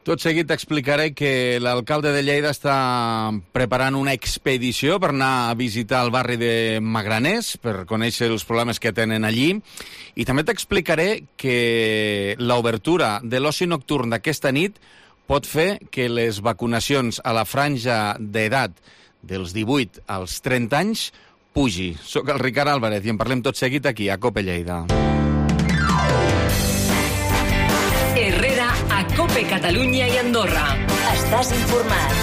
Tot seguit t'explicaré que l'alcalde de Lleida està preparant una expedició per anar a visitar el barri de Magraners, per conèixer els problemes que tenen allí. I també t'explicaré que l'obertura de l'oci nocturn d'aquesta nit pot fer que les vacunacions a la franja d'edat dels 18 als 30 anys pugi. Soc el Ricard Álvarez i en parlem tot seguit aquí, a COPE Lleida. Herrera a COPE Catalunya i Andorra. Estàs informat.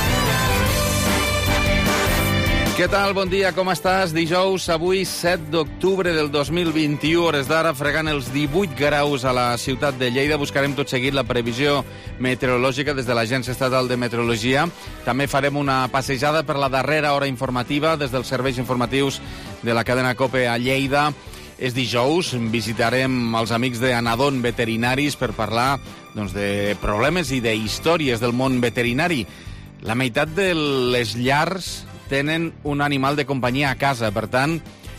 Què tal? Bon dia, com estàs? Dijous, avui 7 d'octubre del 2021, hores d'ara, fregant els 18 graus a la ciutat de Lleida. Buscarem tot seguit la previsió meteorològica des de l'Agència Estatal de Meteorologia. També farem una passejada per la darrera hora informativa des dels serveis informatius de la cadena COPE a Lleida. És dijous, visitarem els amics d'Anadon Veterinaris per parlar de problemes i d'històries del món veterinari. La meitat de les llars tenen un animal de companyia a casa, per tant,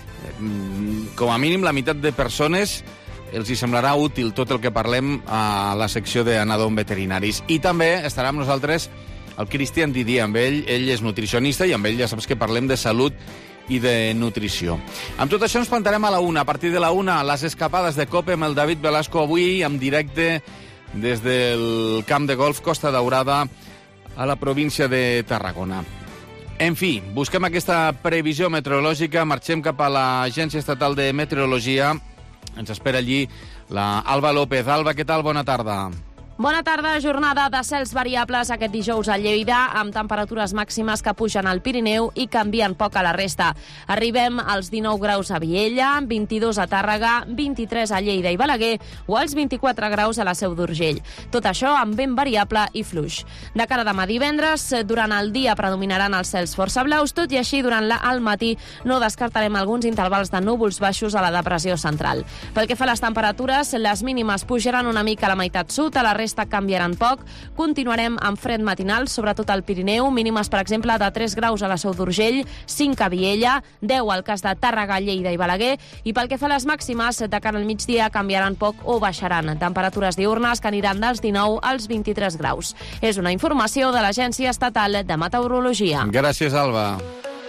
com a mínim la meitat de persones els hi semblarà útil tot el que parlem a la secció d'Anadon Veterinaris. I també estarà amb nosaltres el Cristian Didier, amb ell és nutricionista i amb ell ja saps que parlem de salut i de nutrició. Amb tot això ens plantarem a la 1. A partir de la 1, les escapades de COPE amb el David Velasco, avui en directe des del camp de golf Costa Daurada a la província de Tarragona. En fi, busquem aquesta previsió meteorològica, marxem cap a l'Agència Estatal de Meteorologia. Ens espera allí la Alba López. Alba, què tal? Bona tarda. Bona tarda, jornada de cels variables aquest dijous a Lleida, amb temperatures màximes que pugen al Pirineu i canvien poc a la resta. Arribem als 19 graus a Viella, 22 a Tàrrega, 23 a Lleida i Balaguer o als 24 graus a la Seu d'Urgell. Tot això amb vent variable i fluix. De cara a demà divendres, durant el dia predominaran els cels força blaus, tot i així durant el matí no descartarem alguns intervals de núvols baixos a la depressió central. Pel que fa a les temperatures, les mínimes pujaran una mica a la meitat sud, a la resta canviaran poc. Continuarem amb fred matinal, sobretot al Pirineu, mínimes, per exemple, de 3 graus a la Seu d'Urgell, 5 a Viella, 10 al cas de Tàrrega, Lleida i Balaguer, i pel que fa a les màximes, de cara al migdia canviaran poc o baixaran. Temperatures diürnes que aniran dels 19 als 23 graus. És una informació de l'Agència Estatal de Meteorologia. Gràcies, Alba.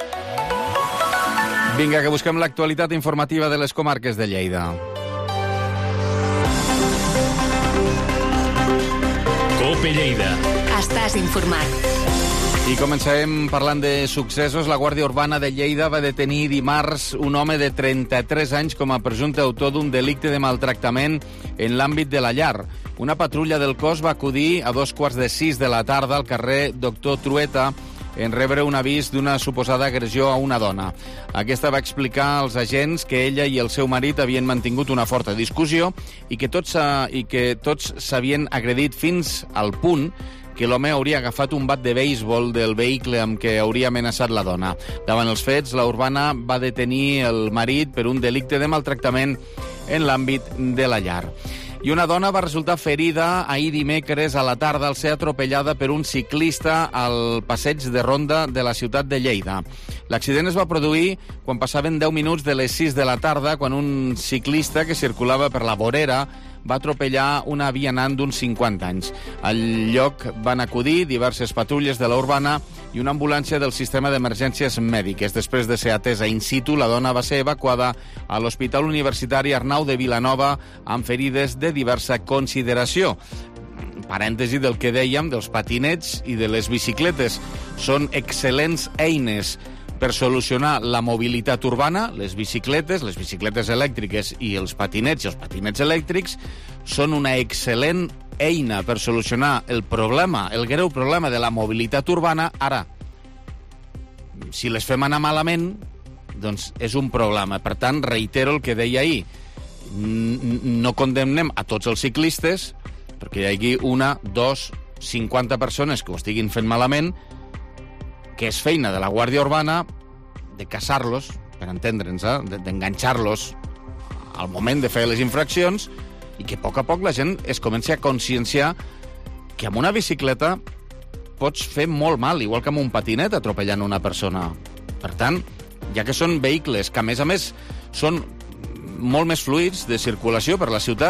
Vinga, que busquem l'actualitat informativa de les comarques de Lleida. COPE Lleida. Estàs informat. I començarem parlant de successos. La Guàrdia Urbana de Lleida va detenir dimarts un home de 33 anys com a presumpte autor d'un delicte de maltractament en l'àmbit de la llar. Una patrulla del cos va acudir a 2:45 de la tarda al carrer Doctor Trueta en rebre un avís d'una suposada agressió a una dona. Aquesta va explicar als agents que ella i el seu marit havien mantingut una forta discussió i que tots s'havien agredit fins al punt que l'home hauria agafat un bat de béisbol del vehicle amb què hauria amenaçat la dona. Davant els fets, la Urbana va detenir el marit per un delicte de maltractament en l'àmbit de la llar. I una dona va resultar ferida ahir dimecres a la tarda al ser atropellada per un ciclista al passeig de Ronda de la ciutat de Lleida. L'accident es va produir quan passaven 10 minuts de les 6 de la tarda, quan un ciclista que circulava per la vorera va atropellar una vianant d'uns 50 anys. Al lloc van acudir diverses patrulles de la Urbana i una ambulància del sistema d'emergències mèdiques. Després de ser atesa in situ, la dona va ser evacuada a l'Hospital Universitari Arnau de Vilanova amb ferides de diversa consideració. Parèntesi del que dèiem dels patinets i de les bicicletes. Són excel·lents eines per solucionar la mobilitat urbana. Les bicicletes elèctriques i els patinets elèctrics són una excel·lent eina per solucionar el greu problema de la mobilitat urbana. Ara, si les fem anar malament, doncs és un problema. Per tant, reitero el que deia ahir. No condemnem a tots els ciclistes perquè hi hagi 1, 2, 50 persones que ho estiguin fent malament, que és feina de la Guàrdia Urbana de caçar-los, per entendre'ns, d'enganxar-los al moment de fer les infraccions, i que a poc la gent es comenci a conscienciar que amb una bicicleta pots fer molt mal, igual que amb un patinet atropellant una persona. Per tant, ja que són vehicles que, a més, són molt més fluids de circulació per la ciutat,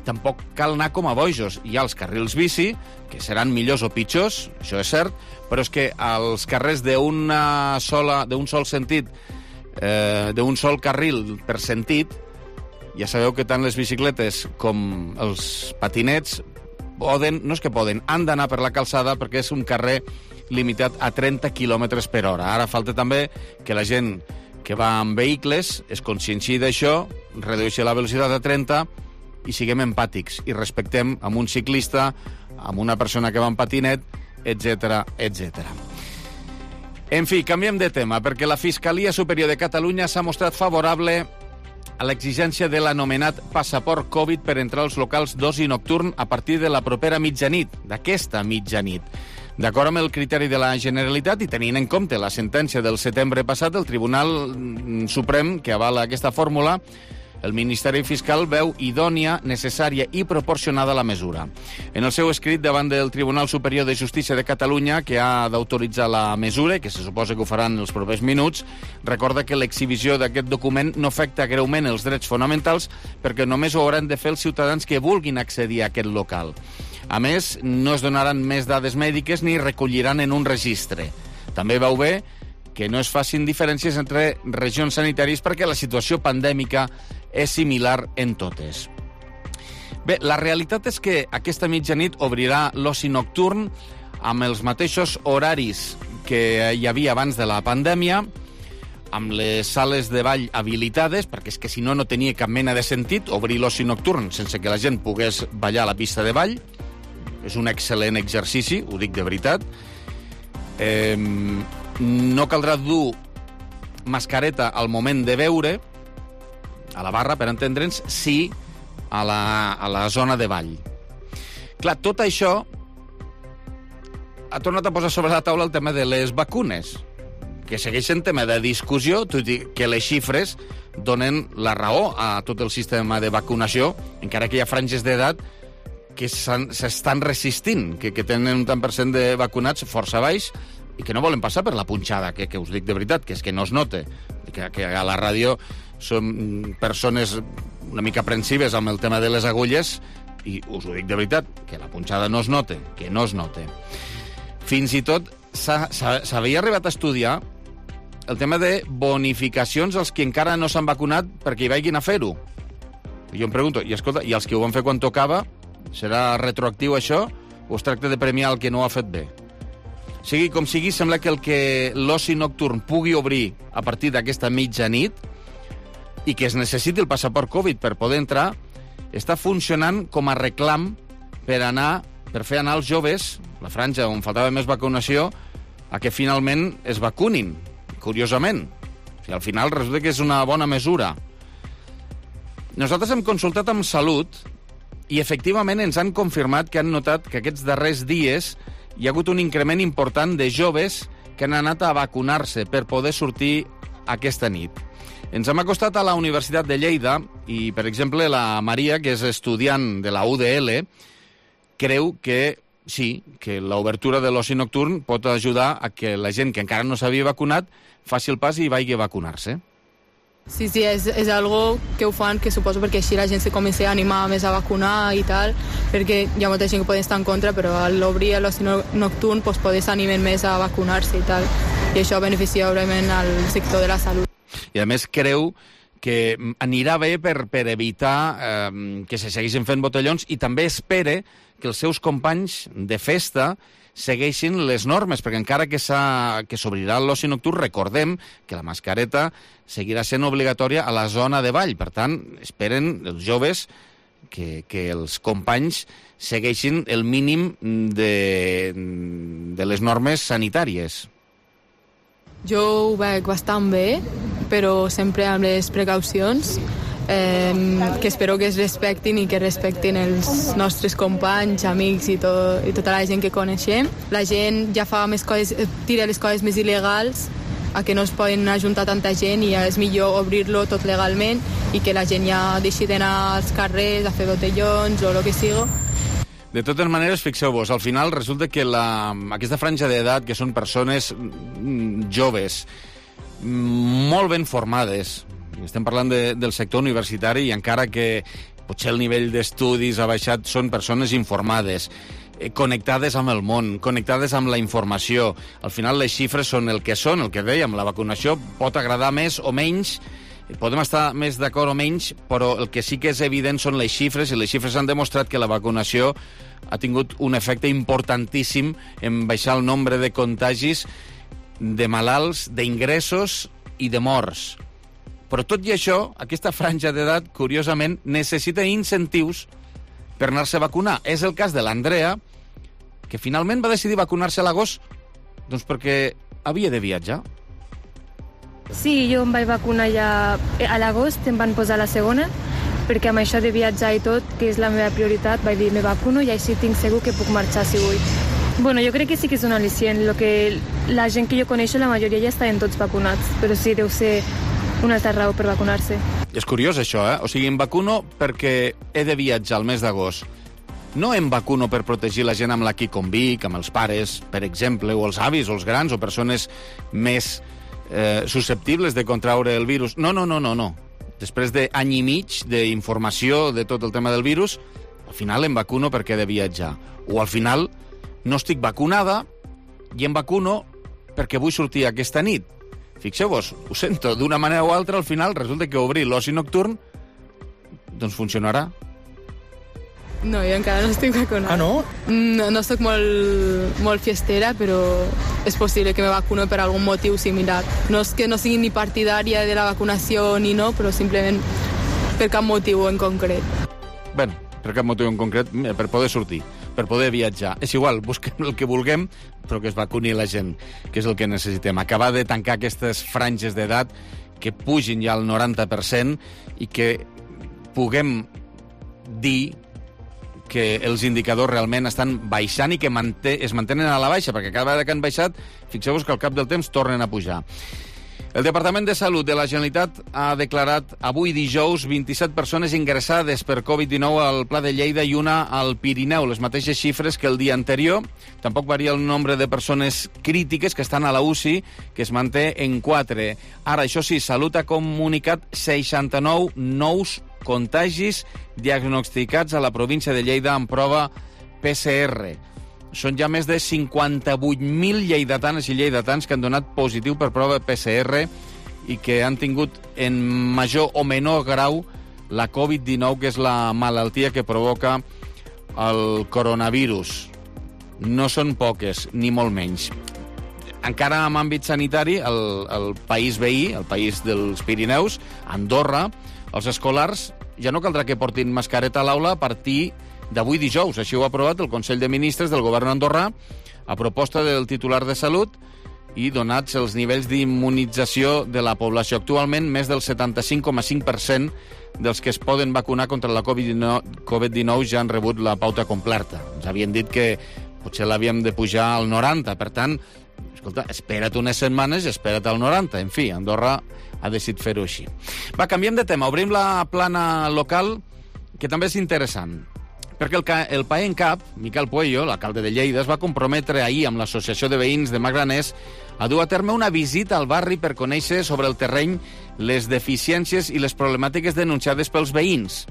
tampoc cal anar com a bojos. Hi ha els carrils bici, que seran millors o pitjors, això és cert, però és que als carrers d'un sol sentit, d'un sol carril per sentit, ja sabeu que tant les bicicletes com els patinets no és que poden, han d'anar per la calçada perquè és un carrer limitat a 30 km per hora. Ara falta també que la gent que va amb vehicles es conscienciï d'això, redueixi la velocitat a 30 i siguem empàtics i respectem amb un ciclista, amb una persona que va en patinet, etc, etc. En fi, canviem de tema, perquè la Fiscalia Superior de Catalunya s'ha mostrat favorable a l'exigència de l'anomenat passaport Covid per entrar als locals d'oci nocturn a partir de la propera mitjanit, d'aquesta mitjanit. D'acord amb el criteri de la Generalitat i tenint en compte la sentència del setembre passat, el Tribunal Suprem, que avala aquesta fórmula, el Ministeri Fiscal veu idònia, necessària i proporcionada la mesura. En el seu escrit davant del Tribunal Superior de Justícia de Catalunya, que ha d'autoritzar la mesura, que se suposa que ho faran en els propers minuts, recorda que l'exhibició d'aquest document no afecta greument els drets fonamentals perquè només ho hauran de fer els ciutadans que vulguin accedir a aquest local. A més, no es donaran més dades mèdiques ni recolliran en un registre. També veu bé que no es facin diferències entre regions sanitàries perquè la situació pandèmica és similar en totes. Bé, la realitat és que aquesta mitjanit obrirà l'oci nocturn amb els mateixos horaris que hi havia abans de la pandèmia, amb les sales de ball habilitades, perquè és que si no, no tenia cap mena de sentit obrir l'oci nocturn sense que la gent pogués ballar a la pista de ball. És un excel·lent exercici, ho dic de veritat. No caldrà dur mascareta al moment de beure, a la barra, per entendre'ns, sí a la zona de ball. Clar, tot això ha tornat a posar sobre la taula el tema de les vacunes, que segueix en tema de discussió, tot i que les xifres donen la raó a tot el sistema de vacunació, encara que hi ha franges d'edat que s'estan resistint, que tenen un tant per cent de vacunats força baix i que no volen passar per la punxada, que us dic de veritat, que és que no es nota, que a la ràdio som persones una mica aprensives amb el tema de les agulles i us ho dic de veritat, que la punxada no es nota, que no es nota. Fins i tot s'havia arribat a estudiar el tema de bonificacions als que encara no s'han vacunat perquè hi vagin a fer-ho. I jo em pregunto, i escolta, i els que ho van fer quan tocava, serà retroactiu això o es tracta de premiar el que no ho ha fet bé? Sigui com sigui, sembla que l'oci nocturn pugui obrir a partir d'aquesta mitjanit i que es necessiti el passaport Covid per poder entrar, està funcionant com a reclam per fer anar els joves, la franja on faltava més vacunació, a que finalment es vacunin, curiosament. O sigui, al final resulta que és una bona mesura. Nosaltres hem consultat amb Salut i efectivament ens han confirmat que han notat que aquests darrers dies hi ha hagut un increment important de joves que han anat a vacunar-se per poder sortir aquesta nit. Ens hem acostat a la Universitat de Lleida i, per exemple, la Maria, que és estudiant de la UDL, creu que sí, que l'obertura de l'oci nocturn pot ajudar a que la gent que encara no s'havia vacunat faci el pas i vagi a vacunar-se. Sí, és algo que ho fan, que suposo perquè així la gent se comença a animar més a vacunar i tal, perquè hi ha molta gent que pot estar en contra, però a l'obrir l'oci nocturn pues, poder s'animen més a vacunar-se i tal, i això beneficia obviament al sector de la salut. I a més creu que anirà bé per evitar que se segueixin fent botellons i també espere que els seus companys de festa segueixin les normes, perquè encara que s'obrirà l'oci nocturn, recordem que la mascareta seguirà sent obligatòria a la zona de ball. Per tant, esperen els joves que els companys segueixin el mínim de les normes sanitàries. Jo ho veig bastant bé, però sempre amb les precaucions, que espero que es respectin i que respectin els nostres companys, amics i tota la gent que coneixem. La gent ja fa més coses, tira les coses més il·legals, a que no es poden ajuntar tanta gent i és millor obrir-lo tot legalment i que la gent ja deixi d'anar als carrers a fer botellons o el que sigui. De totes maneres, fixeu-vos, al final resulta que aquesta franja d'edat, que són persones joves, molt ben formades, estem parlant del sector universitari i encara que potser el nivell d'estudis ha baixat, són persones informades, connectades amb el món, connectades amb la informació. Al final les xifres són el que són, el que dèiem, la vacunació pot agradar més o menys, podem estar més d'acord o menys, però el que sí que és evident són les xifres, i les xifres han demostrat que la vacunació ha tingut un efecte importantíssim en baixar el nombre de contagis, de malalts, d'ingressos i de morts. Però tot i això, aquesta franja d'edat, curiosament, necessita incentius per anar-se a vacunar. És el cas de l'Andrea, que finalment va decidir vacunar-se a l'agost, doncs perquè havia de viatjar. Sí, jo em vaig vacunar ja a l'agost, em van posar la segona, perquè amb això de viatjar i tot, que és la meva prioritat, vaig dir, me vacuno i així tinc segur que puc marxar si vull. Bueno, jo crec que sí que és un al·licient. La gent que jo coneixo, la majoria ja estaven tots vacunats, però sí, deu ser una altra raó per vacunar-se. És curiós això, eh? O sigui, em vacuno perquè he de viatjar al mes d'agost. No em vacuno per protegir la gent amb la qui convic, amb els pares, per exemple, o els avis, o els grans, o persones més susceptibles de contraure el virus. No. Després d'any i mig d'informació de tot el tema del virus, al final em vacuno perquè he de viatjar. O al final no estic vacunada i em vacuno perquè vull sortir aquesta nit. Fixeu-vos, ho sento, d'una manera o altra, al final resulta que obrir l'oci nocturn doncs funcionarà. No, jo encara no estic vacunada. Ah, no? No soc molt fiestera, però és possible que me vacuno per algun motiu similar. No és que no sigui ni partidària de la vacunació ni no, però simplement per cap motiu en concret. Bé, per cap motiu en concret, per poder sortir, per poder viatjar. És igual, busquem el que vulguem, però que es vacuni la gent, que és el que necessitem. Acabar de tancar aquestes franges d'edat que pugin ja al 90% i que puguem dir que els indicadors realment estan baixant i que es mantenen a la baixa, perquè cada vegada que han baixat, fixeu-vos que al cap del temps tornen a pujar. El Departament de Salut de la Generalitat ha declarat avui dijous 27 persones ingressades per Covid-19 al Pla de Lleida i una al Pirineu, les mateixes xifres que el dia anterior. Tampoc varia el nombre de persones crítiques que estan a la UCI, que es manté en 4. Ara, això sí, Salut ha comunicat 69 nous contagis diagnosticats a la província de Lleida amb prova PCR. Són ja més de 58.000 lleidatanes i lleidatans que han donat positiu per prova PCR i que han tingut en major o menor grau la Covid-19, que és la malaltia que provoca el coronavirus. No són poques, ni molt menys. Encara en àmbit sanitari, el país veí, el país dels Pirineus, Andorra, els escolars ja no caldrà que portin mascareta a l'aula a partir d'avui dijous. Així ho ha aprovat el Consell de Ministres del Govern andorrà a proposta del titular de Salut i donats els nivells d'immunització de la població. Actualment, més del 75,5% dels que es poden vacunar contra la Covid-19 ja han rebut la pauta completa. Ens havien dit que potser l'havíem de pujar al 90%. Per tant, escolta, espera't unes setmanes i espera't al 90%. En fi, Andorra ha decidit fer-ho així. Va, canviem de tema. Obrim la plana local, que també és interessant. Perquè el PAENCAP, Miquel Puello, l'alcalde de Lleida, es va comprometre ahir amb l'Associació de Veïns de Magraners a dur a terme una visita al barri per conèixer sobre el terreny les deficiències i les problemàtiques denunciades pels veïns.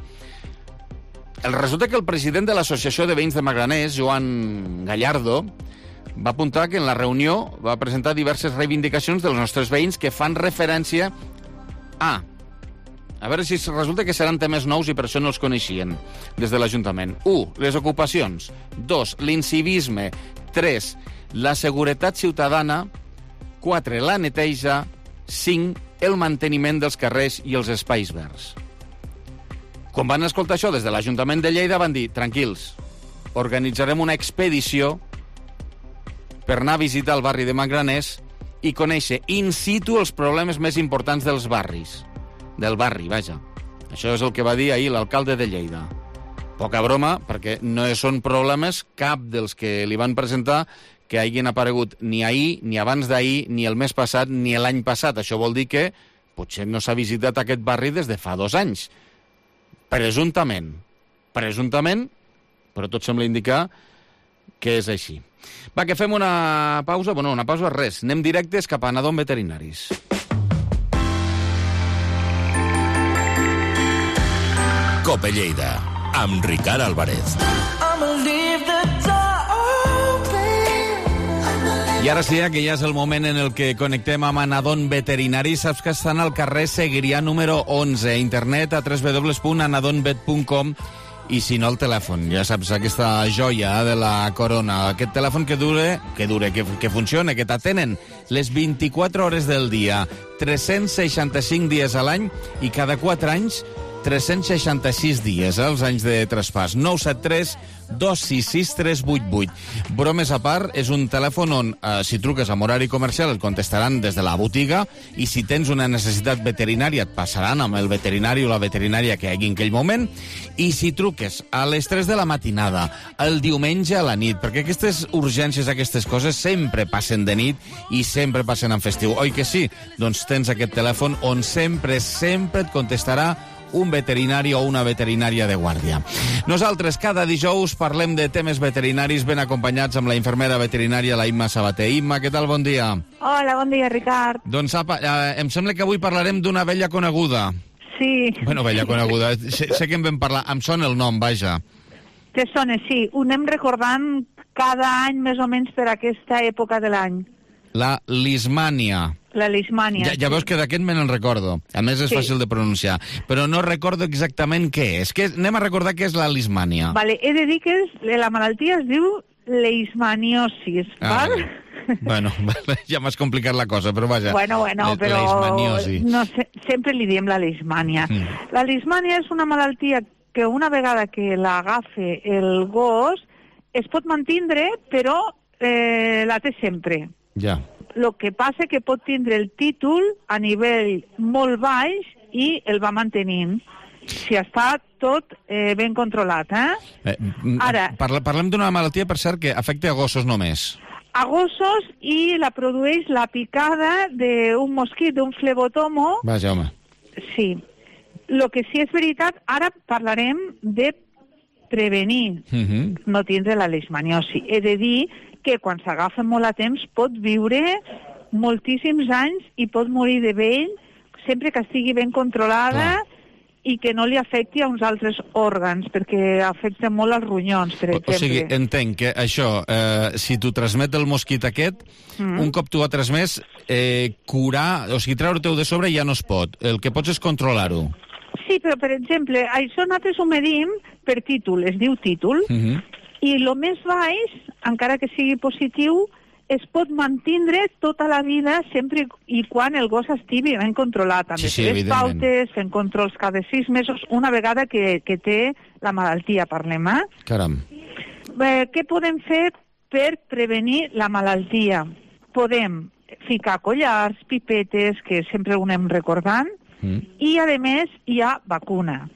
Resulta que el president de l'Associació de Veïns de Magraners, Joan Gallardo, va apuntar que en la reunió va presentar diverses reivindicacions dels nostres veïns que fan referència a veure si resulta que seran temes nous i per això no els coneixien des de l'Ajuntament. 1. Les ocupacions. 2. L'incivisme. 3. La seguretat ciutadana. 4. La neteja. 5. El manteniment dels carrers i els espais verds. Quan van escoltar això des de l'Ajuntament de Lleida van dir, tranquils, organitzarem una expedició per anar a visitar el barri de Magraners i conèixer in situ els problemes més importants dels barris. Del barri, vaja. Això és el que va dir ahir l'alcalde de Lleida. Poca broma, perquè no són problemes cap dels que li van presentar que hagin aparegut ni ahir, ni abans d'ahir, ni el mes passat, ni l'any passat. Això vol dir que potser no s'ha visitat aquest barri des de fa 2 anys. Presumptament. Presumptament, però tot sembla indicar que és així. Va, que fem una pausa. Bueno, una pausa res. Anem directes cap a Nadon Veterinaris. Cope Lleida, amb Ricard Álvarez. I ara sí, que ja és el moment en el que connectem amb Anadon Veterinari. Saps que estan al carrer Seguiria número 11, internet a www.anadonvet.com, i si no, el telèfon. Ja saps, aquesta joia de la corona, aquest telèfon que funciona, que t'atenen les 24 hores del dia, 365 dies a l'any i cada 4 anys 366 dies, els anys de traspàs. 973 266 388. Bromes a part, és un telèfon on, si truques amb horari comercial, et contestaran des de la botiga, i si tens una necessitat veterinària, et passaran amb el veterinari o la veterinària que hi hagi en aquell moment, i si truques a les 3 de la matinada, el diumenge a la nit, perquè aquestes urgències, aquestes coses, sempre passen de nit i sempre passen en festiu. Oi que sí? Doncs tens aquest telèfon on sempre et contestarà un veterinari o una veterinària de guàrdia. Nosaltres cada dijous parlem de temes veterinaris ben acompanyats amb la infermera veterinària, la Imma Sabater. Imma, què tal? Bon dia. Hola, bon dia, Ricard. Doncs apa, em sembla que avui parlarem d'una vella coneguda. Sí. Bueno, vella coneguda. Sé que en vam parlar. Em sona el nom, vaja. Te sona, sí. Ho anem recordant cada any més o menys per aquesta època de l'any. La Leishmania. La Leishmania. Ja veus que d'aquest me n'en recordo. A més, és fàcil de pronunciar. Però no recordo exactament què és. Anem a recordar què és la Leishmania. Vale, he de dir que la malaltia es diu leishmaniosis, val? Bueno, ja m'has complicat la cosa, però vaja. Bueno, però no, sempre li diem la Leishmania. La Leishmania és una malaltia que una vegada que l'agafa el gos es pot mantindre, però la té sempre. Ja. El que passa que pot tindre el títol a nivell molt baix i el va mantenint, si està tot ben controlat. Ara, parlem d'una malaltia, per cert, que afecta a gossos només. A gossos, i la produeix la picada d'un mosquit, d'un flebotomo. Vaja, home. Sí. El que sí és veritat, ara parlarem de prevenir no tindre la leishmaniosi. He de dir que quan s'agafa molt a temps pot viure moltíssims anys i pot morir de vell sempre que estigui ben controlada i que no li afecti a uns altres òrgans, perquè afecta molt als ronyons, per exemple. O sigui, entenc que això, si t'ho transmet el mosquit aquest, un cop t'ho ha transmès, curar, o sigui, treure-t'ho de sobre ja no es pot. El que pots és controlar-ho. Sí, però, per exemple, això nosaltres ho medim per títol, es diu títol, i el més baix, encara que sigui positiu, es pot mantindre tota la vida sempre i quan el gos estigui ben controlat. Amb les pautes, fent controls cada 6 mesos, una vegada que té la malaltia, parlem, Caram. Què podem fer per prevenir la malaltia? Podem ficar collars, pipetes, que sempre ho anem recordant, i, a més, hi ha vacuna.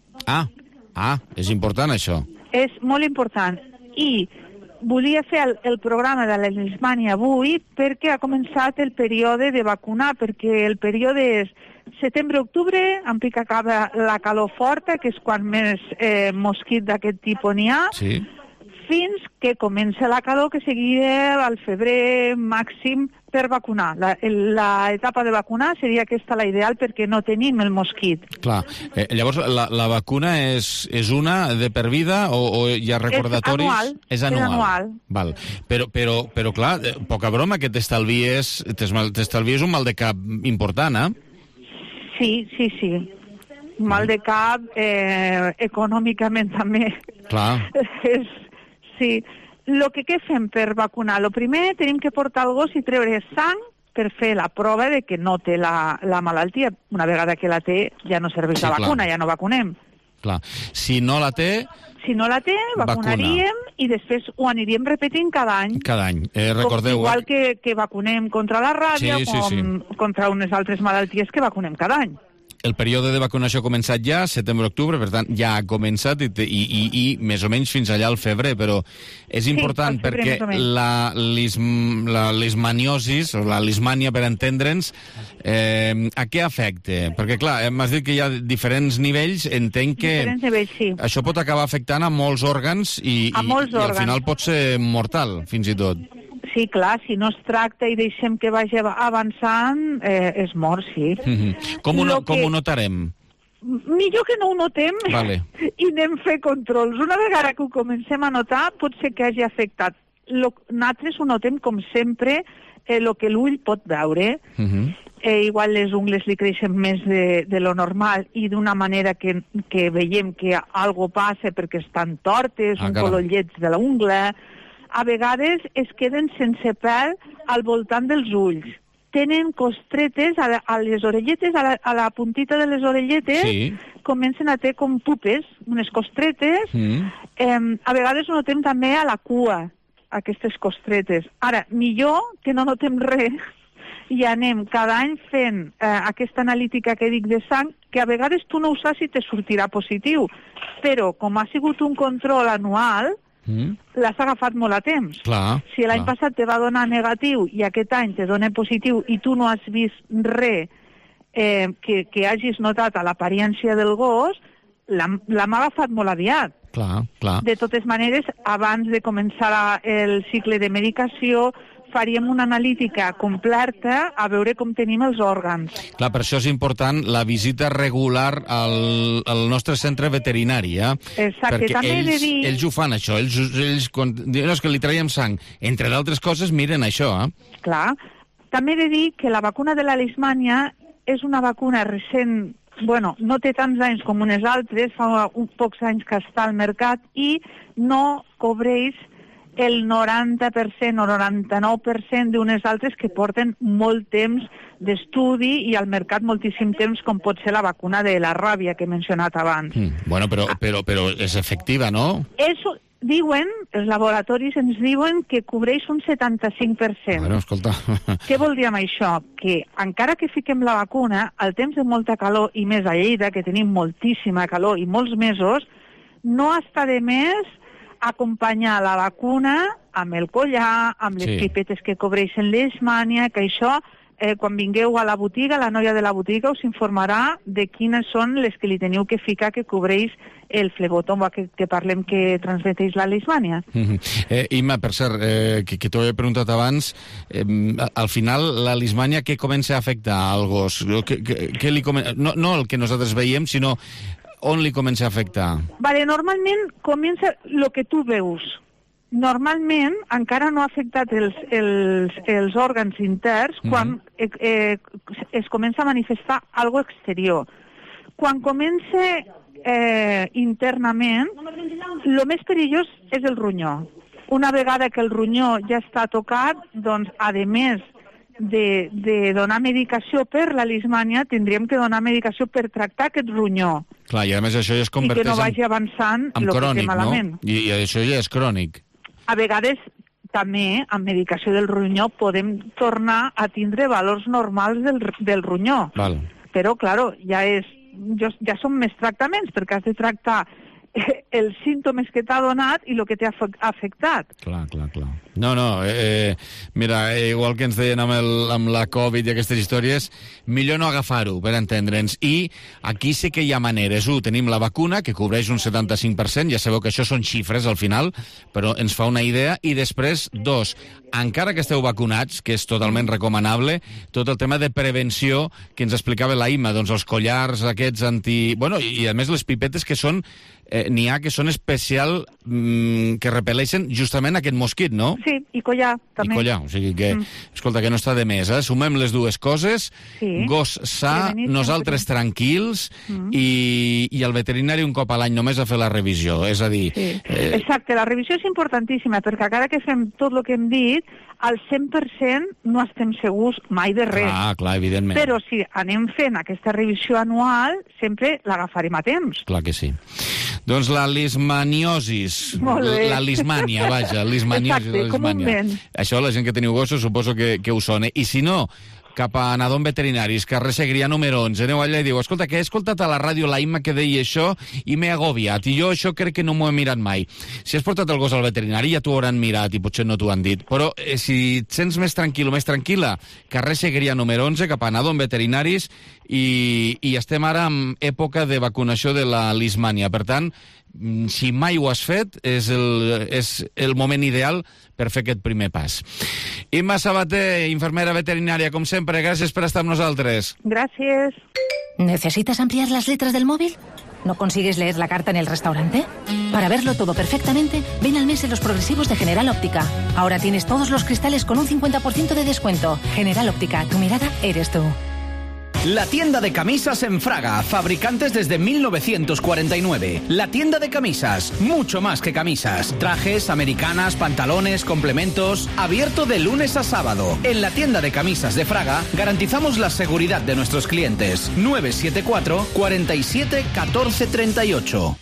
És important, això. És molt important. I volia fer el programa de la Leishmania avui perquè ha començat el període de vacunar, perquè el període és setembre-octubre, en pica acaba la calor forta, que és quan més mosquit d'aquest tipus n'hi ha, fins que comença la calor, que seguirà al febrer màxim per vacunar. L'etapa de vacunar seria aquesta la ideal perquè no tenim el mosquit. Clar. Llavors, la vacuna és una de per vida o hi ha recordatoris? És anual. Val. Però clar, poca broma que t'estalvies un mal de cap important, Sí. Mal de cap, econòmicament també. Clar. Sí. Què fem per vacunar? El primer, tenim que portar el gos i treure sang per fer la prova de que no té la malaltia. Una vegada que la té, ja no serveix la vacuna, ja no vacunem. Clar. Si no la té, vacunaríem i després ho aniríem repetint cada any. Cada any. Recordeu... Igual que vacunem contra la ràbia o contra unes altres malalties que vacunem cada any. El període de vacunació ha començat ja, setembre-octubre, per tant, ja ha començat i més o menys fins allà al febrer, però és important perquè la leishmaniosis, o la leishmania, per entendre'ns, a què afecta? Perquè, clar, m'has dit que hi ha diferents nivells, entenc que això pot acabar afectant a molts òrgans i al final pot ser mortal, fins i tot. Sí, clar, si no es tracta i deixem que vagi avançant, és mort, sí. Com ho notarem? millor que no ho notem i anem a fer controls. Una vegada que ho comencem a notar, pot ser que hagi afectat. Nosaltres ho notem, com sempre, el que l'ull pot veure. Igual les ungles li creixen més de lo normal i d'una manera que veiem que algo passa perquè estan tortes, un color lleig de l'ungla. A vegades es queden sense pèl al voltant dels ulls. Tenen costretes a les orelletes, a la puntita de les orelletes, comencen a tenir com pupes, unes costretes. A vegades ho notem també a la cua, aquestes costretes. Ara, millor que no notem res i anem cada any fent aquesta analítica que dic de sang, que a vegades tu no ho saps si te sortirà positiu, però com ha sigut un control anual, l'has agafat molt a temps. Si l'any passat te va donar negatiu i aquest any te dona positiu i tu no has vist res que hagis notat a l'apariència del gos, l'hem agafat molt aviat. De totes maneres, abans de començar el cicle de medicació, faríem una analítica completa a veure com tenim els òrgans. Clar, per això és important la visita regular al nostre centre veterinari, Exacte. Perquè ells ho fan, això. Ells quan diuen que li traiem sang, entre d'altres coses, miren això, Clar. També he de dir que la vacuna de la leishmània és una vacuna recent, no té tants anys com unes altres, fa pocs anys que està al mercat i no cobreix el 90% o 99% d'unes altres que porten molt temps d'estudi i al mercat moltíssim temps, com pot ser la vacuna de la ràbia que he mencionat abans. Però és efectiva, no? Eso diuen, els laboratoris ens diuen que cobreix un 75%. Escolta. Què vol dir amb això? Que encara que fiquem la vacuna, al temps de molta calor, i més a Lleida, que tenim moltíssima calor i molts mesos, no està de més acompanyar la vacuna amb el collar, amb les pipetes que cobreixen leishmània, que això, quan vingueu a la botiga, la noia de la botiga us informarà de quines són les que li teniu que ficar que cobreix el flebotoma que parlem que transmeteix la leishmània. Imma, per cert, que t'ho he preguntat abans, al final la leishmània què comença a afectar al gos? No el que nosaltres veiem, sinó on li comença a afectar? Normalment comença el que tu veus. Normalment encara no ha afectat els òrgans interns quan es comença a manifestar algo exterior. Quan comença internament, el més perillós és el ronyó. Una vegada que el ronyó ja està tocat, doncs, a més de donar medicació per la leishmània, tindríem que donar medicació per tractar aquest ronyó. Clar, i a més això ja es converteix i que no vagi avançant en crònic, malament. No? I això ja és crònic. A vegades també amb medicació del ronyó podem tornar a tindre valors normals del ronyó. Però, clar, ja són més tractaments, perquè has de tractar els símptomes que t'ha donat i el que t'ha afectat. Clar. No, mira, igual que ens deien amb la Covid i aquestes històries, millor no agafar-ho, per entendre'ns. I aquí sí que hi ha maneres. Tenim la vacuna, que cobreix un 75%, ja sabeu que això són xifres al final, però ens fa una idea. I després, encara que esteu vacunats, que és totalment recomanable, tot el tema de prevenció que ens explicava la Imma, doncs els collars aquests i a més les pipetes que són n'hi ha que són especial, que repel·leixen justament aquest mosquit, no? Sí, i collar, també. I collar, o sigui que, escolta, que no està de més, Sumem les dues coses, gos sa, nosaltres tranquils, i el veterinari un cop a l'any només a fer la revisió, és a dir... Exacte, la revisió és importantíssima, perquè cada que fem tot el que hem dit, al 100% no estem segurs mai de res. Clar, evidentment. Però si anem fent aquesta revisió anual, sempre l'agafarem a temps. Clar que sí. Doncs la leishmaniosis, la leishmània, vaja, leishmaniosis. Exacte, com un vent. Això, la gent que teniu gossos, suposo que us sona. I si no, cap a Nadon Veterinaris, carrer Segrià número 11, aneu allà i diu, escolta, que he escoltat a la ràdio la Imma que deia això i m'he agobiat, i jo això crec que no m'ho he mirat mai. Si has portat el gos al veterinari ja t'ho hauran mirat i potser no t'ho han dit, però si et sents més tranquil o més tranquil·la, carrer Segrià número 11, cap a Nadon Veterinaris, i estem ara en època de vacunació de la leishmània. Per tant, si mai ho has fet, és el moment ideal per fer aquest primer pas. Imma Sabater, infermera veterinària, com sempre, gràcies per estar amb nosaltres. Gràcies. ¿Necesitas ampliar las letras del móvil? ¿No consigues leer la carta en el restaurante? Para verlo todo perfectamente, ven al mes en los progresivos de General Óptica. Ahora tienes todos los cristales con un 50% de descuento. General Óptica, tu mirada eres tú. La tienda de camisas en Fraga, fabricantes desde 1949. La tienda de camisas, mucho más que camisas. Trajes, americanas, pantalones, complementos. Abierto de lunes a sábado. En la tienda de camisas de Fraga garantizamos la seguridad de nuestros clientes. 974 47 14 38.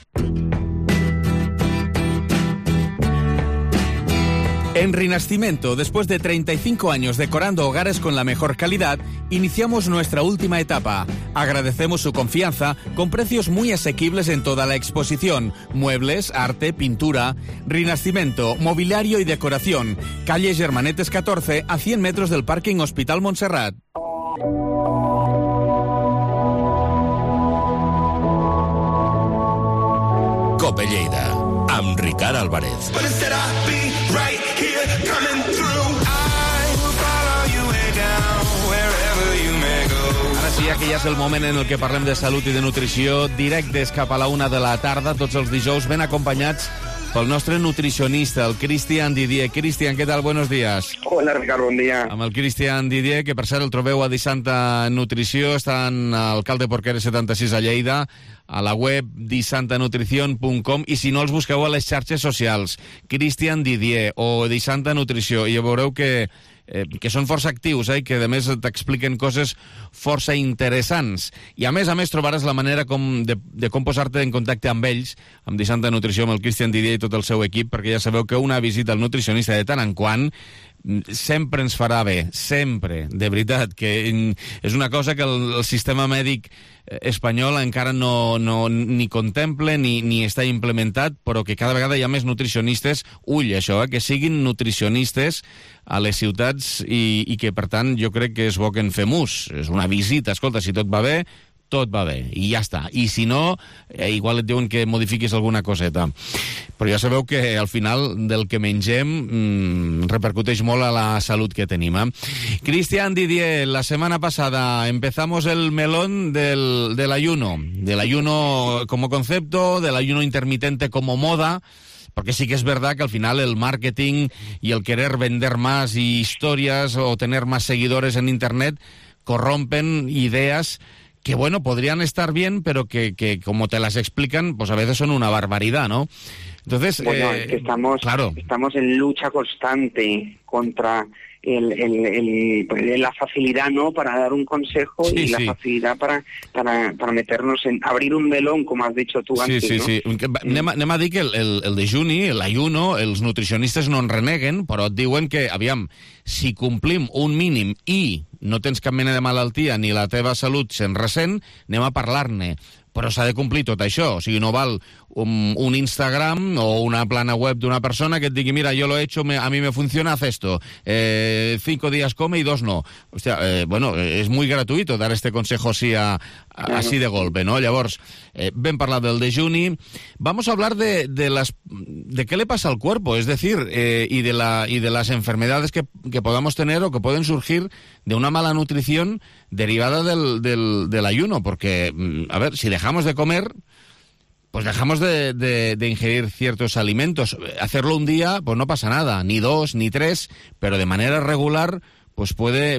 En Rinascimento, después de 35 años decorando hogares con la mejor calidad, iniciamos nuestra última etapa. Agradecemos su confianza con precios muy asequibles en toda la exposición. Muebles, arte, pintura. Rinascimento, mobiliario y decoración. Calle Germanetes 14, a 100 metros del Parking Hospital Montserrat. Cope Lleida, amb Ricard Álvarez. Ara sí, que ja és el moment en el que parlem de salut i de nutrició, directes cap a la 1 de la tarda, tots els dijous, ben acompanyats pel nostre nutricionista, el Cristian Didier. Cristian, què tal? Buenos días. Hola, Ricard, bon dia. Amb el Cristian Didier, que per cert el trobeu a Disanta Nutrició, està en Alcalde Porqueres 76 a Lleida, a la web disantanutricion.com, i si no els busqueu a les xarxes socials, Cristian Didier o Disanta Nutrició, i veureu que són força actius, i que a més t'expliquen coses força interessants. I a més trobaràs la manera de com posar-te en contacte amb ells, amb Disanta Nutrició, amb el Cristian Didier i tot el seu equip, perquè ja sabeu que una visita al nutricionista de tant en quant sempre ens farà bé, sempre, de veritat, que és una cosa que el sistema mèdic espanyol encara no ni contempla ni està implementat, però que cada vegada hi ha més nutricionistes, això, que siguin nutricionistes a les ciutats i que, per tant, jo crec que és bo que en fem ús. És una visita, escolta, si tot va bé, i ja està. I si no, igual et diuen que modifiquis alguna coseta. Però ja sabeu que al final del que mengem repercuteix molt a la salut que tenim. Cristian Didier, la semana pasada empezamos el melón del ayuno como concepto, del ayuno intermitente como moda, porque sí que es verdad que al final el marketing y el querer vender más historias o tener más seguidores en Internet corrompen ideas que, bueno, podrían estar bien, pero que como te las explican, pues a veces son una barbaridad, ¿no? Entonces, bueno, es que estamos en lucha constante contra la facilidad, ¿no?, para dar un consejo la facilidad para meternos en abrir un melón, com has dit tu antes, no? Sí. Anem a dir que el dejuni, l'ayuno, els nutricionistes no en reneguen, però et diuen que, aviam, si complim un mínim i no tens cap mena de malaltia ni la teva salut se'n ressent, anem a parlar-ne. Però s'ha de complir tot això, o sigui, no val un Instagram o una plana web d'una persona que et digui, mira, yo lo he hecho, a mí me funciona, haz esto, 5 días come y 2 no. Hostia, bueno, es muy gratuito dar este consejo así de golpe, ¿no? Llavors, vam parlar del dejuni. Vamos a hablar de qué le pasa al cuerpo, es decir, y de las enfermedades que podamos tener o que pueden surgir de una mala nutrición derivada del ayuno, porque, a ver, si dejamos de comer, pues dejamos de ingerir ciertos alimentos. Hacerlo un día, pues no pasa nada, ni 2, ni 3, pero de manera regular, pues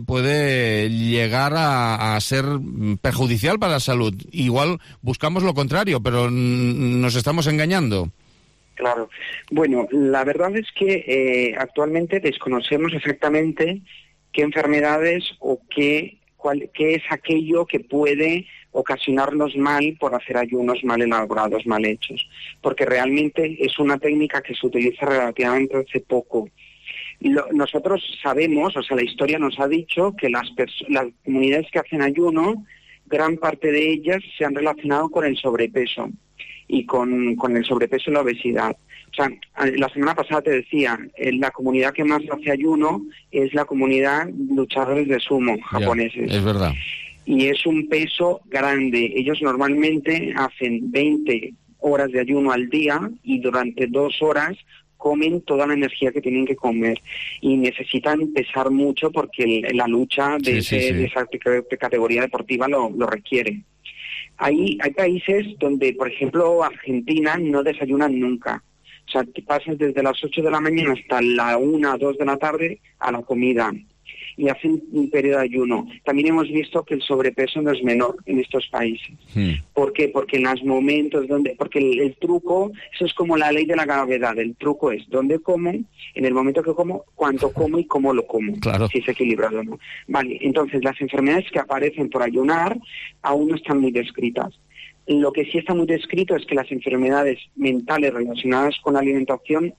puede llegar a ser perjudicial para la salud. Igual buscamos lo contrario, pero nos estamos engañando. Claro. Bueno, la verdad es que actualmente desconocemos exactamente qué enfermedades o qué es aquello que puede ocasionarnos mal por hacer ayunos mal elaborados, mal hechos, porque realmente es una técnica que se utiliza relativamente hace poco. Nosotros sabemos, o sea, la historia nos ha dicho que las comunidades que hacen ayuno, gran parte de ellas se han relacionado con el sobrepeso y con el sobrepeso y la obesidad. O sea, la semana pasada te decía, la comunidad que más hace ayuno es la comunidad luchadores de sumo japoneses. Es verdad. Y es un peso grande. Ellos normalmente hacen 20 horas de ayuno al día y durante 2 horas comen toda la energía que tienen que comer. Y necesitan pesar mucho porque la lucha de esa categoría deportiva lo requiere. Hay países donde, por ejemplo, Argentina no desayunan nunca. O sea, te pasas desde las 8 de la mañana hasta la 1 o 2 de la tarde a la comida. Y hacen un periodo de ayuno. También hemos visto que el sobrepeso no es menor en estos países. ¿Por qué? Porque en los momentos porque el truco, eso es como la ley de la gravedad. El truco es dónde como, en el momento que como, cuánto como y cómo lo como. Claro. Si es equilibrado o no. Vale, entonces las enfermedades que aparecen por ayunar aún no están muy descritas. Lo que sí está muy descrito es que las enfermedades mentales relacionadas con la alimentación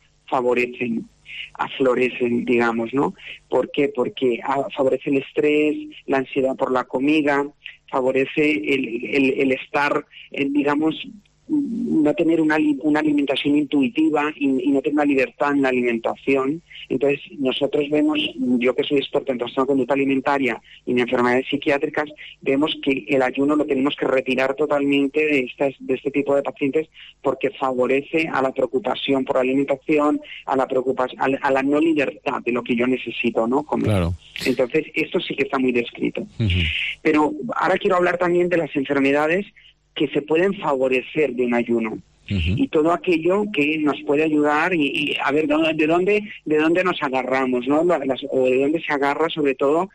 aflorecen, digamos, ¿no? ¿Por qué? Porque favorece el estrés, la ansiedad por la comida, favorece el estar, digamos, no tener una alimentación intuitiva y no tener una libertad en la alimentación. Entonces, nosotros vemos, yo que soy experto en trastorno de conducta alimentaria y en enfermedades psiquiátricas, vemos que el ayuno lo tenemos que retirar totalmente de este tipo de pacientes porque favorece a la preocupación por la alimentación, a la no libertad de lo que yo necesito, ¿no? Comer. Claro. Entonces, esto sí que está muy descrito. Pero ahora quiero hablar también de las enfermedades que se pueden favorecer de un ayuno y todo aquello que nos puede ayudar y a ver de dónde nos agarramos, ¿no? O de dónde se agarra sobre todo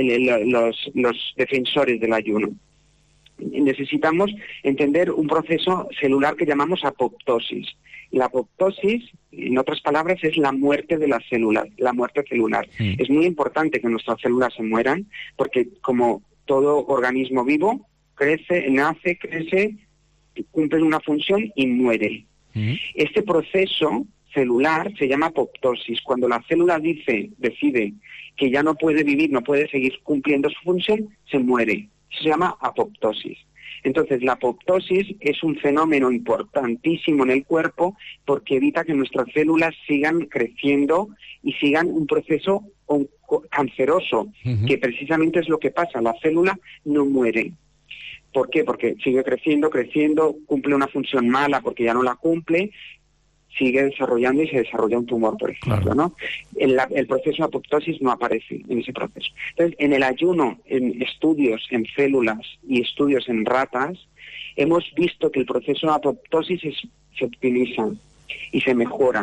los defensores del ayuno. Necesitamos entender un proceso celular que llamamos apoptosis. La apoptosis, en otras palabras, es la muerte de las células, la muerte celular. Es muy importante que nuestras células se mueran porque como todo organismo vivo, nace, crece, cumple una función y muere. Este proceso celular se llama apoptosis. Cuando la célula decide que ya no puede vivir, no puede seguir cumpliendo su función, se muere. Se llama apoptosis. Entonces, la apoptosis es un fenómeno importantísimo en el cuerpo porque evita que nuestras células sigan creciendo y sigan un proceso canceroso, que precisamente es lo que pasa. La célula no muere. ¿Por qué? Porque sigue creciendo, cumple una función mala porque ya no la cumple, sigue desarrollando y se desarrolla un tumor, por ejemplo, ¿no? El proceso de apoptosis no aparece en ese proceso. Entonces, en el ayuno, en estudios en células y estudios en ratas, hemos visto que el proceso de apoptosis se optimiza y se mejora.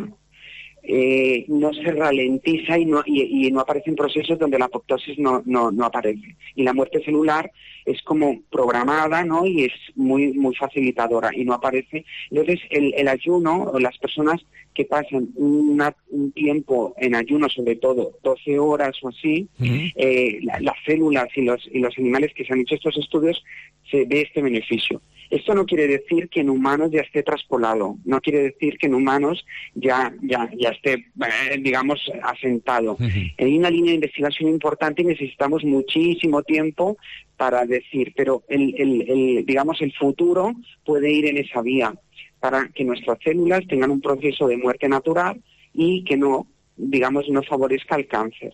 No se ralentiza y no aparecen procesos donde la apoptosis no aparece. Y la muerte celular es como programada, ¿no? Y es muy facilitadora y no aparece. Entonces, el ayuno, o las personas que pasan un tiempo en ayuno, sobre todo 12 horas o así, las células y los animales que se han hecho estos estudios, se ve este beneficio. Esto no quiere decir que en humanos ya esté traspolado, no quiere decir que en humanos ya esté, digamos, asentado. Hay una línea de investigación importante y necesitamos muchísimo tiempo para decir, pero digamos, el futuro puede ir en esa vía, para que nuestras células tengan un proceso de muerte natural y que no favorezca el cáncer.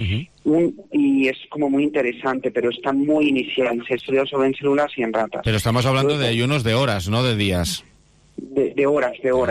Y es como muy interesante, pero está muy inicial. Se estudia solo en células y en ratas. Pero estamos hablando de ayunos de horas, no de días. De horas.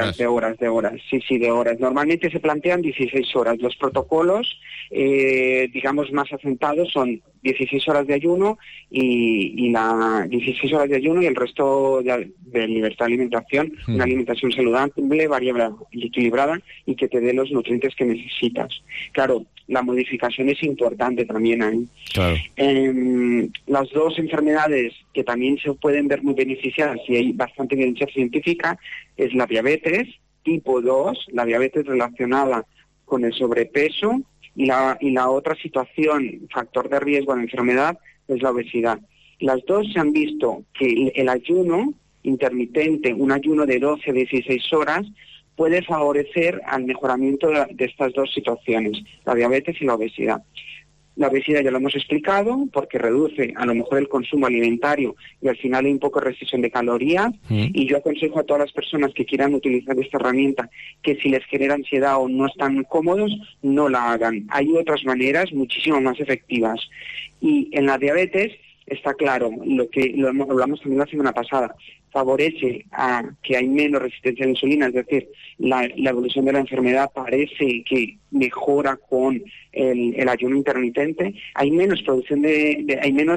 Sí, de horas. Normalmente se plantean 16 horas. Los protocolos, digamos, más asentados son 16 horas de ayuno y 16 horas de ayuno y el resto de libertad de alimentación, una alimentación saludable, variable y equilibrada y que te dé los nutrientes que necesitas. Claro, la modificación es importante también ahí. Claro. Las dos enfermedades que también se pueden ver muy beneficiadas y hay bastante evidencia científica es la diabetes tipo 2, la diabetes relacionada con el sobrepeso y la otra situación, factor de riesgo de enfermedad, es la obesidad. Las dos se han visto que el ayuno intermitente, un ayuno de 12 a 16 horas, puede favorecer al mejoramiento de estas dos situaciones, la diabetes y la obesidad. La obesidad ya lo hemos explicado, porque reduce a lo mejor el consumo alimentario y al final hay un poco de restricción de calorías. Y yo aconsejo a todas las personas que quieran utilizar esta herramienta que si les genera ansiedad o no están cómodos, no la hagan. Hay otras maneras muchísimo más efectivas. Y en la diabetes está claro, lo hablamos también la semana pasada, favorece a que hay menos resistencia a la insulina, es decir, la evolución de la enfermedad parece que mejora con el ayuno intermitente, hay menos producción hay menos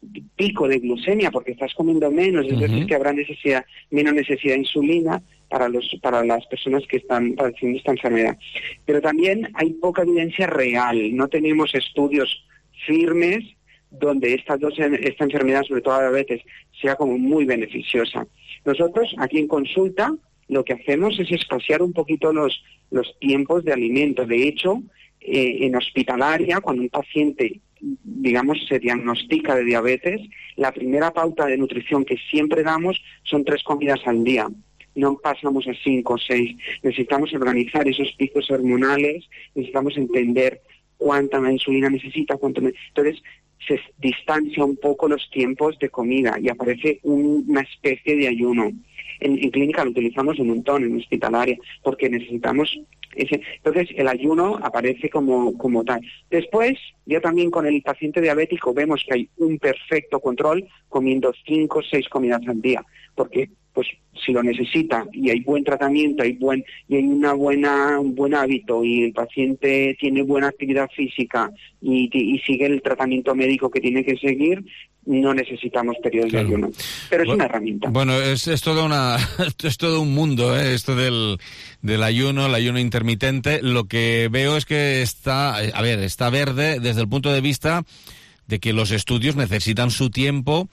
pico de glucemia porque estás comiendo menos, es decir, que habrá menos necesidad de insulina para las personas que están padeciendo esta enfermedad. Pero también hay poca evidencia real, no tenemos estudios firmes donde esta enfermedad, sobre todo la diabetes, sea como muy beneficiosa. Nosotros aquí en consulta lo que hacemos es espaciar un poquito los tiempos de alimento. De hecho, en hospitalaria, cuando un paciente, digamos, se diagnostica de diabetes, la primera pauta de nutrición que siempre damos son 3 comidas al día. No pasamos a 5 o 6. Necesitamos organizar esos picos hormonales, necesitamos entender cuánta insulina necesita, Entonces, se distancia un poco los tiempos de comida y aparece una especie de ayuno. En clínica lo utilizamos un montón, en hospitalaria, porque necesitamos entonces el ayuno aparece como tal. Después, ya también con el paciente diabético vemos que hay un perfecto control comiendo 5 o 6 comidas al día, porque pues si lo necesita y hay buen tratamiento, y hay un buen hábito y el paciente tiene buena actividad física y sigue el tratamiento médico que tiene que seguir, no necesitamos periodos de ayuno. Pero es una herramienta. Bueno, es todo un mundo, esto del ayuno, el ayuno intermitente. Lo que veo es que está verde desde el punto de vista de que los estudios necesitan su tiempo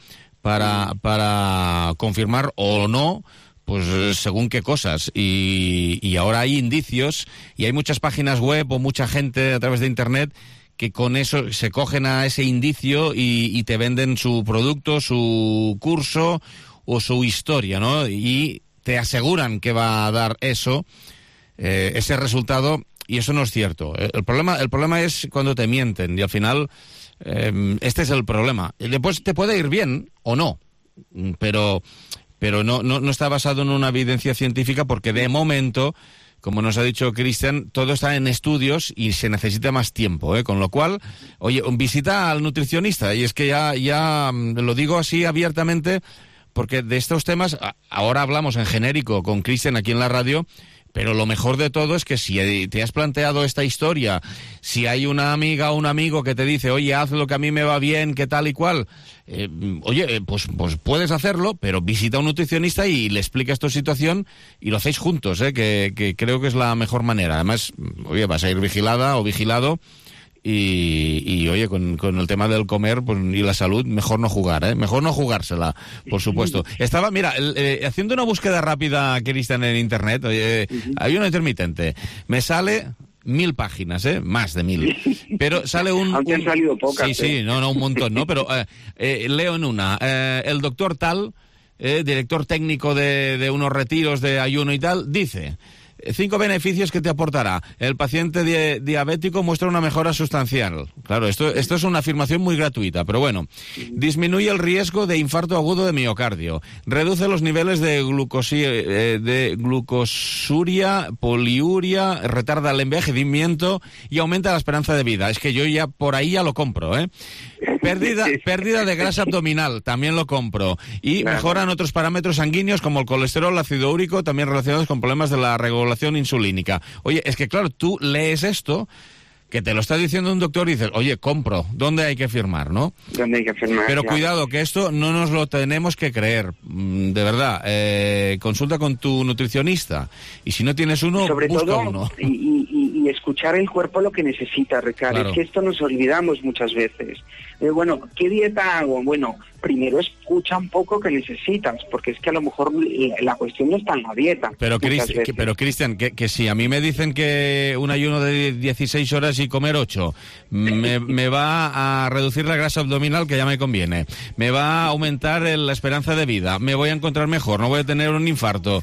para confirmar o no, pues según qué cosas. Y ahora hay indicios y hay muchas páginas web o mucha gente a través de Internet que con eso se cogen a ese indicio y te venden su producto, su curso o su historia, ¿no? Y te aseguran que va a dar ese resultado, y eso no es cierto. El problema es cuando te mienten, y al final este es el problema. Después te puede ir bien o no, pero no está basado en una evidencia científica, porque de momento, como nos ha dicho Cristian, todo está en estudios y se necesita más tiempo, con lo cual, oye, visita al nutricionista. Y es que ya lo digo así abiertamente, porque de estos temas ahora hablamos en genérico con Cristian aquí en la radio, pero lo mejor de todo es que si te has planteado esta historia, si hay una amiga o un amigo que te dice, oye, haz lo que a mí me va bien, que tal y cual, pues puedes hacerlo, pero visita a un nutricionista y le explicas tu situación y lo hacéis juntos, que creo que es la mejor manera. Además, oye, vas a ir vigilada o vigilado. Y oye, con el tema del comer y la salud, mejor no jugar, mejor no jugársela, por supuesto. Estaba, mira, haciendo una búsqueda rápida, Cristian, en internet, hay uno intermitente, me sale 1000 páginas, más de 1000, pero sale aunque han salido pocas. Sí, un montón, ¿no? Pero leo en una, el doctor tal, director técnico de unos retiros de ayuno y tal, dice: 5 beneficios que te aportará. El paciente diabético muestra una mejora sustancial. Claro, esto es una afirmación muy gratuita, pero bueno. Disminuye el riesgo de infarto agudo de miocardio. Reduce los niveles de glucosuria, poliuria, retarda el envejecimiento y aumenta la esperanza de vida. Es que yo ya por ahí ya lo compro, Pérdida de grasa abdominal, también lo compro. Y mejoran otros parámetros sanguíneos como el colesterol, el ácido úrico, también relacionados con problemas de la regulación insulínica. Oye, es que claro, tú lees esto, que te lo está diciendo un doctor, y dices, oye, compro, ¿dónde hay que firmar, no? ¿Dónde hay que firmar? Pero cuidado, que esto no nos lo tenemos que creer, de verdad. Consulta con tu nutricionista, y si no tienes uno, sobre busca todo, uno. Y escuchar el cuerpo lo que necesita, Ricardo. Claro. Es que esto nos olvidamos muchas veces. Bueno, ¿qué dieta hago? Bueno, primero escucha un poco qué necesitas, porque es que a lo mejor la cuestión no está en la dieta. Pero Cristian, que si a mí me dicen que un ayuno de 16 horas y comer 8 me va a reducir la grasa abdominal, que ya me conviene, me va a aumentar la esperanza de vida, me voy a encontrar mejor, no voy a tener un infarto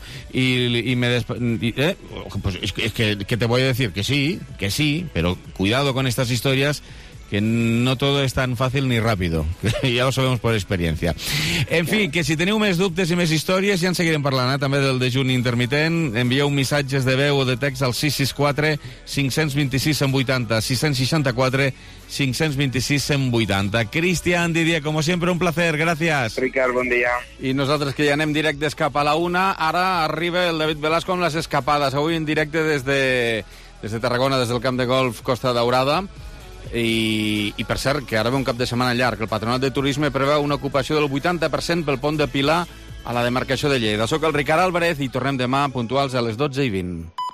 pues es que te voy a decir que sí, pero cuidado con estas historias, que no todo és tan fàcil ni ràpido, ja ho sabem per experiència. En fi, que si teniu més dubtes i més històries, ja en seguirem parlant, també del dejuni intermitent. Envieu missatges de veu o de text al 664 526 180, 664 526 180. Cristian, Didier, como siempre, un placer, gracias. Ricard, bon dia. I nosaltres, que ja anem directes cap a la 1, ara arriba el David Velasco amb les escapades, avui en directe des de Tarragona, des del camp de golf Costa Daurada. I per cert, que ara ve un cap de setmana llarg. El Patronat de Turisme preveu una ocupació del 80% pel pont de Pilar a la demarcació de Lleida. Soc el Ricard Álvarez i tornem demà puntuals a les 12:20.